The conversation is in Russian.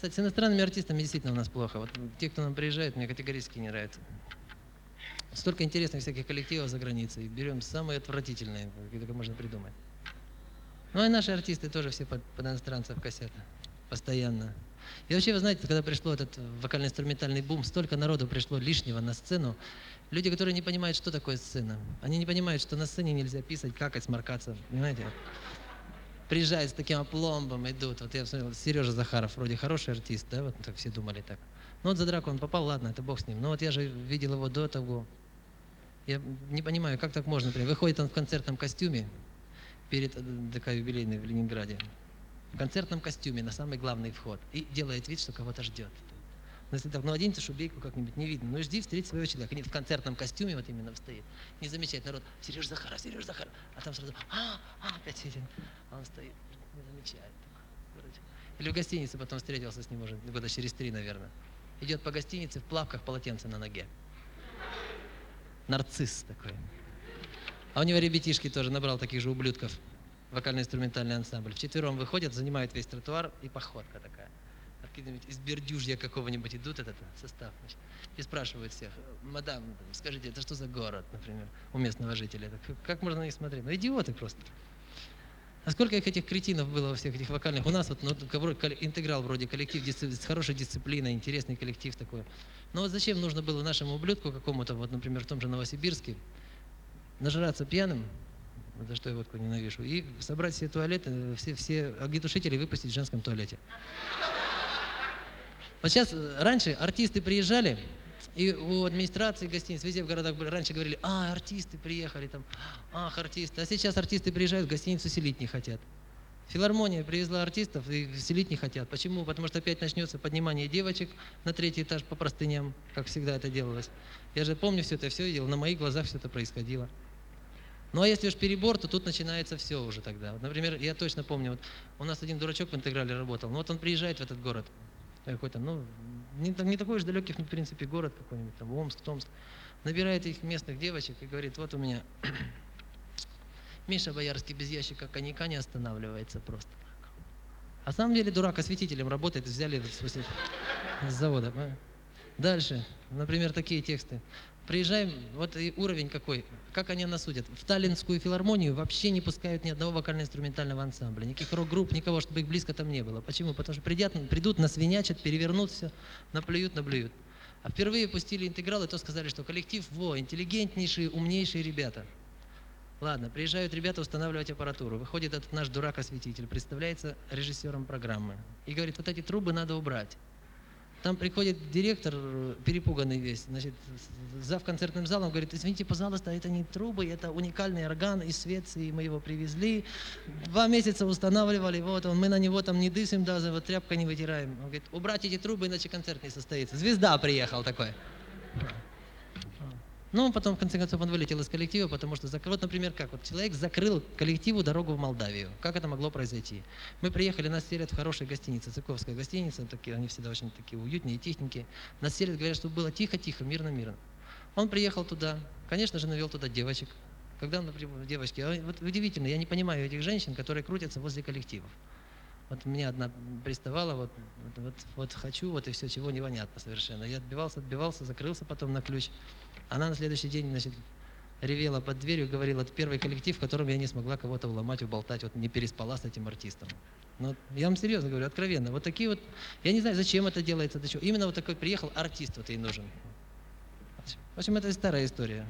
Кстати, с иностранными артистами действительно у нас плохо. Вот те, кто нам приезжает, мне категорически не нравится. Столько интересных всяких коллективов за границей. Берем самые отвратительные, какие только можно придумать. Ну и наши артисты тоже все под иностранцев косят. Постоянно. И вообще, вы знаете, когда пришло этот вокально-инструментальный бум, столько народу пришло лишнего на сцену. Люди, которые не понимают, что такое сцена. Они не понимают, что на сцене нельзя писать, какать, сморкаться. Понимаете? Приезжают с таким опломбом, идут. Вот я посмотрел, Сережа Захаров, вроде хороший артист, да, вот так все думали так. Ну вот за драку он попал, ладно, это бог с ним. Но вот я же видел его до того. Я не понимаю, как так можно, например, выходит он в концертном костюме перед ДК юбилейной в Ленинграде, в концертном костюме на самый главный вход и делает вид, что кого-то ждет. Но если так, ну оденьте шубейку как-нибудь, не видно. Ну жди встретить своего человека. Нет, в концертном костюме вот именно стоит. Не замечает народ, Сережа Захаров, Сережа Захаров. А там сразу, опять сидит. А он стоит, не замечает. Или в гостинице потом встретился с ним уже года через 3, наверное. Идет по гостинице в плавках, полотенце на ноге. Нарцисс такой. А у него ребятишки тоже, набрал таких же ублюдков. Вокально-инструментальный ансамбль. Вчетвером выходят, занимают весь тротуар, и походка такая. Откуда-нибудь из Бердюжья какого-нибудь идут этот состав, значит, и спрашивают всех: мадам, скажите, это что за город, например, у местного жителя? Как можно на них смотреть? Ну, идиоты просто. А сколько этих кретинов было во всех этих вокальных? У нас вот интеграл вроде коллектив с хорошей дисциплиной, интересный коллектив такой. Но вот зачем нужно было нашему ублюдку какому-то, вот, например, в том же Новосибирске, нажраться пьяным, за что я водку ненавижу, и собрать все туалеты, все огнетушители выпустить в женском туалете? Вот сейчас, раньше артисты приезжали, и у администрации гостиниц, везде в городах раньше говорили: артисты приехали, там, артисты. А сейчас артисты приезжают, в гостиницу селить не хотят. Филармония привезла артистов и селить не хотят. Почему? Потому что опять начнется поднимание девочек на 3-й этаж по простыням, как всегда это делалось. Я же помню все это, все видел, на моих глазах все это происходило. Ну а если уж перебор, то тут начинается все уже тогда. Вот, например, я точно помню, вот у нас один дурачок в интеграле работал, ну вот он приезжает в этот город, какой-то, ну, не такой уж далекий, в принципе, город какой-нибудь, там, Омск, Томск, набирает их местных девочек и говорит: вот у меня Миша Боярский без ящика коньяка не останавливается просто. А на самом деле дурак осветителем работает, взяли с завода. Дальше, например, такие тексты. Приезжаем, вот и уровень какой, как они нас судят. В Таллинскую филармонию вообще не пускают ни одного вокально-инструментального ансамбля, никаких рок-групп, никого, чтобы их близко там не было. Почему? Потому что придут, насвинячат, перевернут все, наплюют, наблюют. А впервые пустили интеграл, и то сказали, что коллектив, интеллигентнейшие, умнейшие ребята. Ладно, приезжают ребята устанавливать аппаратуру. Выходит этот наш дурак-осветитель, представляется режиссером программы. И говорит: вот эти трубы надо убрать. Там приходит директор, перепуганный весь, значит, зав концертным залом, говорит: извините, пожалуйста, это не трубы, это уникальный орган из Швеции, мы его привезли, 2 месяца устанавливали, вот он, мы на него там не дышим даже, вот тряпкой не вытираем. Он говорит: убрать эти трубы, иначе концерт не состоится. Звезда приехал такой. Ну, потом, в конце концов, он вылетел из коллектива, потому что, вот, например, как вот человек закрыл коллективу дорогу в Молдавию. Как это могло произойти? Мы приехали, нас селят в хорошей гостинице, Цыковская гостиница, такие, они всегда очень такие уютные, тихенькие. Нас селят, говорят, чтобы было тихо-тихо, мирно-мирно. Он приехал туда, конечно же, навел туда девочек. Когда он, например, девочки, вот удивительно, я не понимаю этих женщин, которые крутятся возле коллективов. Вот мне одна приставала, вот хочу, вот и все, чего непонятно совершенно. Я отбивался, закрылся потом на ключ. Она на следующий день, значит, ревела под дверью, говорила: это первый коллектив, в котором я не смогла кого-то уломать, уболтать, вот не переспала с этим артистом. Но я вам серьезно говорю, откровенно. Вот такие вот, я не знаю, зачем это делается, для чего. Именно вот такой приехал артист, вот ей нужен. В общем, это старая история.